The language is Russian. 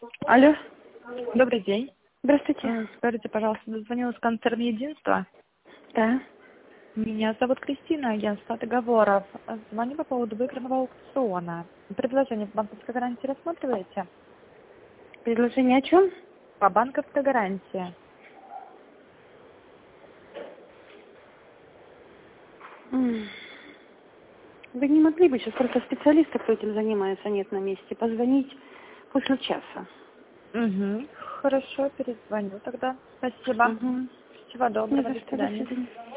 Алло. Добрый день. Здравствуйте. Скажите, пожалуйста, дозвонилась концерн «Единство». Да. Меня зовут Кристина, агентство договоров. Звоню по поводу выигранного аукциона. Предложение по банковской гарантии рассматриваете? Предложение о чем? По банковской гарантии. Вы не могли бы сейчас просто специалиста, кто этим занимается, нет на месте, позвонить после часа? Угу. Хорошо, перезвоню тогда. Спасибо. Угу. Всего Не доброго, за до что, до свидания. свидания.